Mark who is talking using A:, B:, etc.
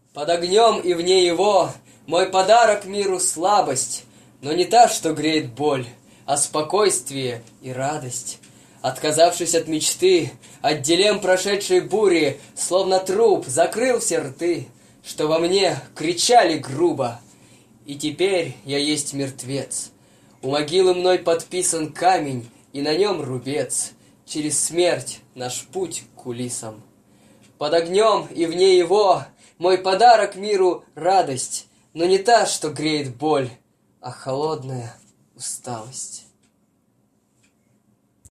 A: Под огнем и вне его мой подарок миру слабость, но не та, что греет боль, а спокойствие и радость. Отказавшись от мечты, от дилемм прошедшей бури, словно труп закрыл все рты, что во мне кричали грубо. И теперь я есть мертвец. У могилы мной подписан камень, и на нем рубец. Через смерть наш путь к кулисам. Под огнем и вне его мой подарок миру радость, но не та, что греет боль, а холодная усталость.